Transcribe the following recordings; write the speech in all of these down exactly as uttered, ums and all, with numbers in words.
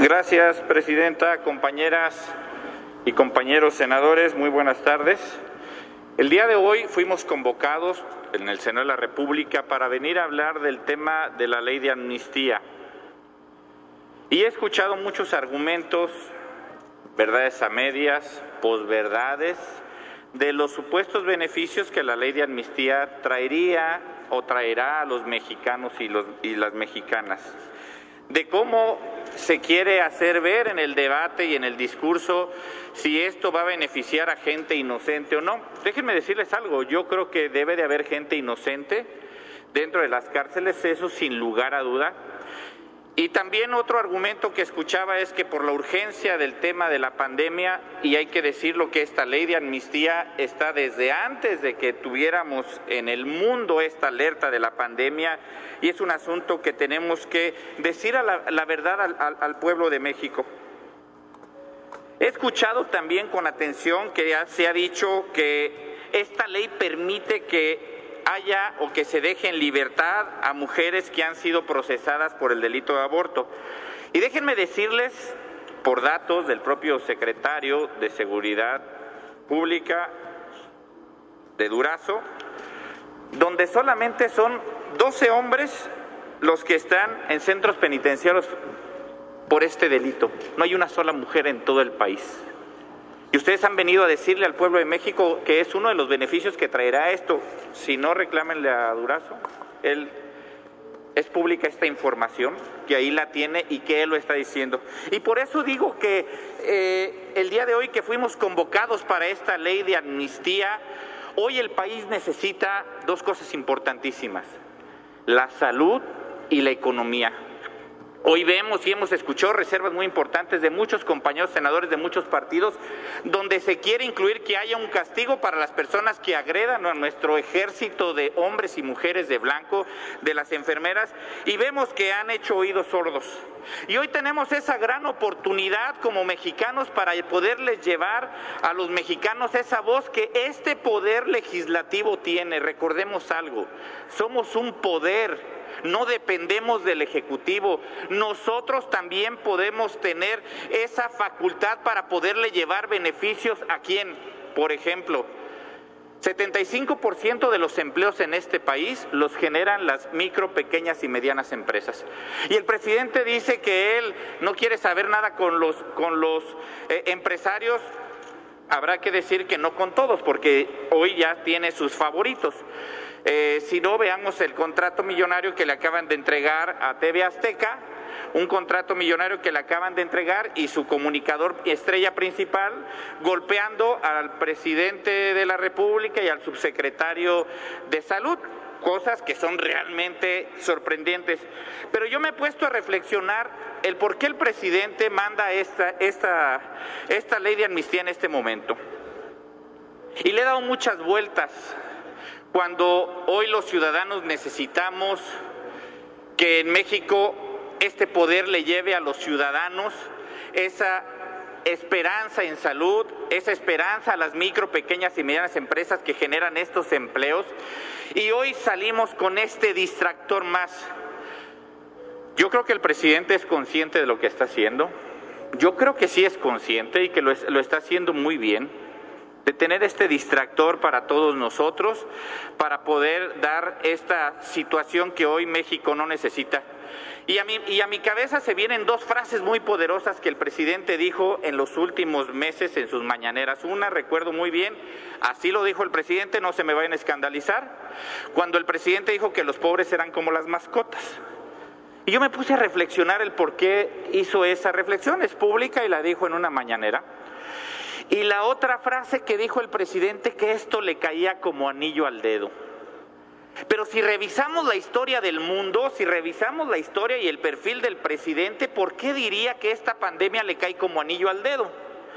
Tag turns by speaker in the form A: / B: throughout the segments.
A: Gracias, presidenta, compañeras y compañeros senadores, muy buenas tardes. El día de hoy fuimos convocados en el Senado de la República para venir a hablar del tema de la ley de amnistía. Y he escuchado muchos argumentos, verdades a medias, posverdades, de los supuestos beneficios que la ley de amnistía traería o traerá a los mexicanos y, los, y las mexicanas. De cómo se quiere hacer ver en el debate y en el discurso si esto va a beneficiar a gente inocente o no. Déjenme decirles algo, yo creo que debe de haber gente inocente dentro de las cárceles, eso sin lugar a duda. Y también otro argumento que escuchaba es que por la urgencia del tema de la pandemia, y hay que decirlo que esta ley de amnistía está desde antes de que tuviéramos en el mundo esta alerta de la pandemia, y es un asunto que tenemos que decir a la, la verdad al, al, al pueblo de México. He escuchado también con atención que se ha dicho que esta ley permite que haya o que se deje en libertad a mujeres que han sido procesadas por el delito de aborto. Y déjenme decirles, por datos del propio secretario de Seguridad Pública de Durazo, donde solamente son doce hombres los que están en centros penitenciarios por este delito. No hay una sola mujer en todo el país. Y ustedes han venido a decirle al pueblo de México que es uno de los beneficios que traerá esto. Si no, reclámenle a Durazo. Él es pública esta información, que ahí la tiene y que él lo está diciendo. Y por eso digo que eh, el día de hoy que fuimos convocados para esta ley de amnistía, hoy el país necesita dos cosas importantísimas: la salud y la economía. Hoy vemos y hemos escuchado reservas muy importantes de muchos compañeros senadores de muchos partidos, donde se quiere incluir que haya un castigo para las personas que agredan a nuestro ejército de hombres y mujeres de blanco, de las enfermeras, y vemos que han hecho oídos sordos. Y hoy tenemos esa gran oportunidad como mexicanos para poderles llevar a los mexicanos esa voz que este poder legislativo tiene. Recordemos algo, somos un poder. No dependemos del Ejecutivo. Nosotros también podemos tener esa facultad para poderle llevar beneficios a quién. Por ejemplo, setenta y cinco por ciento de los empleos en este país los generan las micro, pequeñas y medianas empresas. Y el presidente dice que él no quiere saber nada con los, con los eh, empresarios. Habrá que decir que no con todos, porque hoy ya tiene sus favoritos. Eh, si no, veamos el contrato millonario que le acaban de entregar a T V Azteca, un contrato millonario que le acaban de entregar y su comunicador estrella principal golpeando al presidente de la República y al subsecretario de Salud, cosas que son realmente sorprendentes. Pero yo me he puesto a reflexionar el por qué el presidente manda esta, esta, esta ley de amnistía en este momento. Y le he dado muchas vueltas. Cuando hoy los ciudadanos necesitamos que en México este poder le lleve a los ciudadanos esa esperanza en salud, esa esperanza a las micro, pequeñas y medianas empresas que generan estos empleos, y hoy salimos con este distractor más. Yo creo que el presidente es consciente de lo que está haciendo, yo creo que sí es consciente y que lo, es, lo está haciendo muy bien, de tener este distractor para todos nosotros, para poder dar esta situación que hoy México no necesita. Y a, mi, y a mi cabeza se vienen dos frases muy poderosas que el presidente dijo en los últimos meses en sus mañaneras. Una, recuerdo muy bien, así lo dijo el presidente, no se me vayan a escandalizar, cuando el presidente dijo que los pobres eran como las mascotas. Y yo me puse a reflexionar el por qué hizo esa reflexión, es pública y la dijo en una mañanera. Y la otra frase que dijo el presidente, que esto le caía como anillo al dedo. Pero si revisamos la historia del mundo, si revisamos la historia y el perfil del presidente, ¿por qué diría que esta pandemia le cae como anillo al dedo?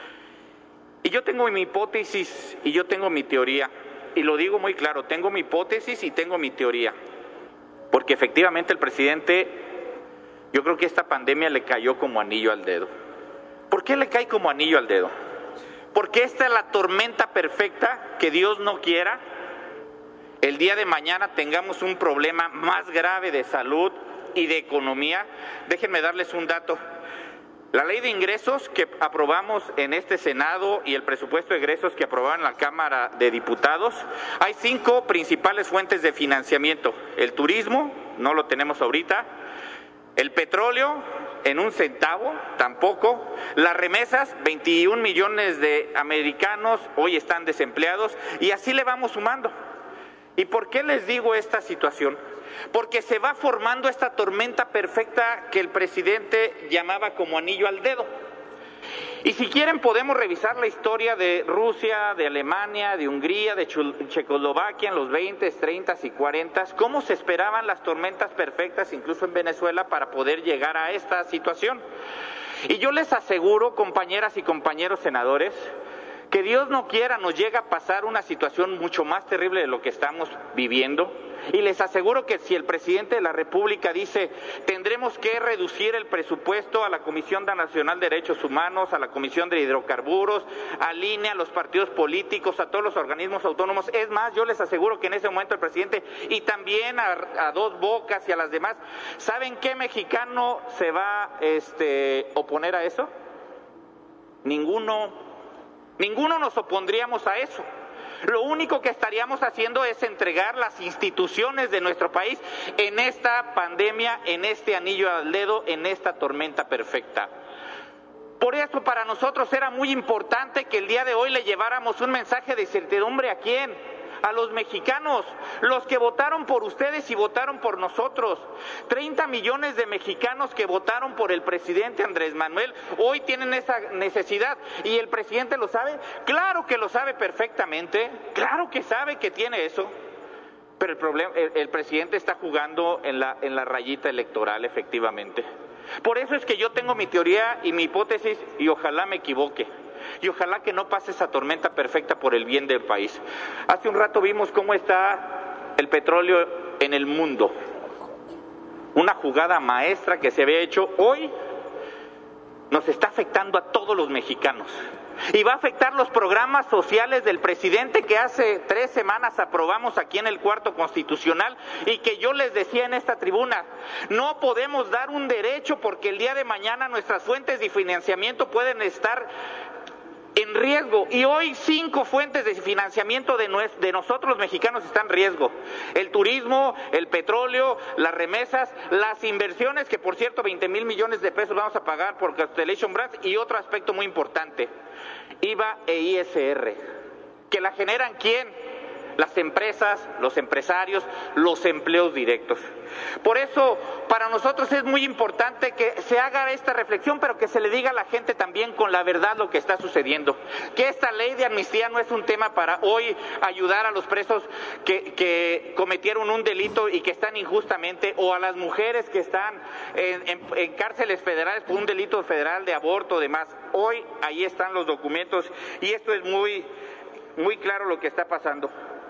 A: Y yo tengo mi hipótesis y yo tengo mi teoría. Y lo digo muy claro, tengo mi hipótesis y tengo mi teoría. Porque efectivamente el presidente, yo creo que esta pandemia le cayó como anillo al dedo. ¿Por qué le cae como anillo al dedo? Porque esta es la tormenta perfecta que Dios no quiera. El día de mañana tengamos un problema más grave de salud y de economía. Déjenme darles un dato. La ley de ingresos que aprobamos en este Senado y el presupuesto de egresos que aprobaron en la Cámara de Diputados, hay cinco principales fuentes de financiamiento. El turismo, no lo tenemos ahorita. El petróleo, en un centavo, tampoco. Las remesas, veintiún millones de americanos hoy están desempleados y así le vamos sumando. ¿Y por qué les digo esta situación? Porque se va formando esta tormenta perfecta que el presidente llamaba como anillo al dedo. Y si quieren podemos revisar la historia de Rusia, de Alemania, de Hungría, de Checoslovaquia en los veinte, treinta y cuarenta, cómo se esperaban las tormentas perfectas incluso en Venezuela para poder llegar a esta situación. Y yo les aseguro, compañeras y compañeros senadores, que Dios no quiera nos llega a pasar una situación mucho más terrible de lo que estamos viviendo. Y les aseguro que si el presidente de la República dice tendremos que reducir el presupuesto a la Comisión Nacional de Derechos Humanos, a la Comisión de Hidrocarburos, a línea, a los partidos políticos, a todos los organismos autónomos, es más, yo les aseguro que en ese momento el presidente y también a, a Dos Bocas y a las demás, ¿saben qué mexicano se va a este, oponer a eso? Ninguno. Ninguno nos opondríamos a eso. Lo único que estaríamos haciendo es entregar las instituciones de nuestro país en esta pandemia, en este anillo al dedo, en esta tormenta perfecta. Por eso para nosotros era muy importante que el día de hoy le lleváramos un mensaje de certidumbre ¿a quién? A los mexicanos, los que votaron por ustedes y votaron por nosotros. treinta millones de mexicanos que votaron por el presidente Andrés Manuel hoy tienen esa necesidad. ¿Y el presidente lo sabe? Claro que lo sabe perfectamente, claro que sabe que tiene eso. Pero el, problema, el, el presidente está jugando en la, en la rayita electoral, efectivamente. Por eso es que yo tengo mi teoría y mi hipótesis y ojalá me equivoque. Y ojalá que no pase esa tormenta perfecta por el bien del país. Hace un rato vimos cómo está el petróleo en el mundo. Una jugada maestra que se había hecho hoy nos está afectando a todos los mexicanos. Y va a afectar los programas sociales del presidente que hace tres semanas aprobamos aquí en el Cuarto Constitucional y que yo les decía en esta tribuna, no podemos dar un derecho porque el día de mañana nuestras fuentes de financiamiento pueden estar en riesgo, y hoy cinco fuentes de financiamiento de, nues- de nosotros los mexicanos están en riesgo: el turismo, el petróleo, las remesas, las inversiones, que por cierto veinte mil millones de pesos vamos a pagar por Constellation Brands, y otro aspecto muy importante, I V A e I S R, que la generan ¿quién? Las empresas, los empresarios, los empleos directos. Por eso, para nosotros es muy importante que se haga esta reflexión, pero que se le diga a la gente también con la verdad lo que está sucediendo. Que esta ley de amnistía no es un tema para hoy ayudar a los presos que, que cometieron un delito y que están injustamente, o a las mujeres que están en, en, en cárceles federales por un delito federal de aborto o demás. Hoy ahí están los documentos y esto es muy, muy claro lo que está pasando.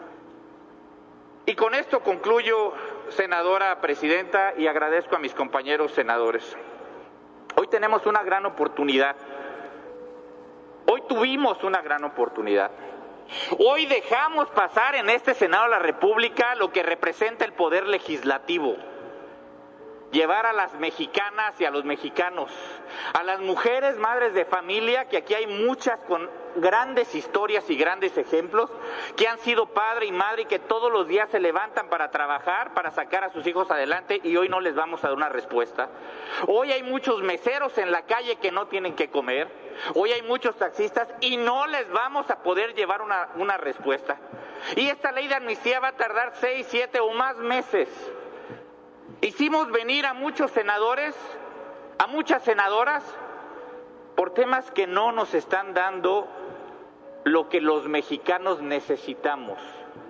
A: Y con esto concluyo, senadora presidenta, y agradezco a mis compañeros senadores. Hoy tenemos una gran oportunidad. Hoy tuvimos una gran oportunidad. Hoy dejamos pasar en este Senado de la República lo que representa el poder legislativo. Llevar a las mexicanas y a los mexicanos, a las mujeres madres de familia, que aquí hay muchas con grandes historias y grandes ejemplos, que han sido padre y madre y que todos los días se levantan para trabajar, para sacar a sus hijos adelante, y hoy no les vamos a dar una respuesta. Hoy hay muchos meseros en la calle que no tienen que comer, hoy hay muchos taxistas y no les vamos a poder llevar una, una respuesta. Y esta ley de amnistía va a tardar seis, siete o más meses. Hicimos venir a muchos senadores, a muchas senadoras, por temas que no nos están dando lo que los mexicanos necesitamos: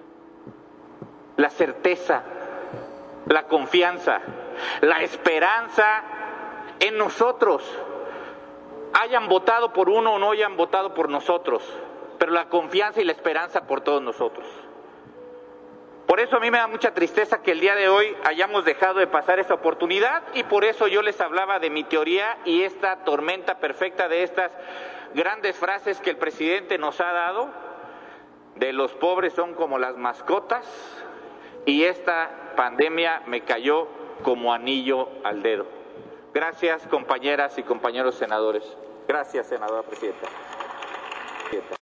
A: la certeza, la confianza, la esperanza en nosotros. Hayan votado por uno o no hayan votado por nosotros, pero la confianza y la esperanza por todos nosotros. Por eso a mí me da mucha tristeza que el día de hoy hayamos dejado de pasar esa oportunidad, y por eso yo les hablaba de mi teoría y esta tormenta perfecta de estas grandes frases que el presidente nos ha dado, de los pobres son como las mascotas, y esta pandemia me cayó como anillo al dedo. Gracias, compañeras y compañeros senadores. Gracias, senadora presidenta.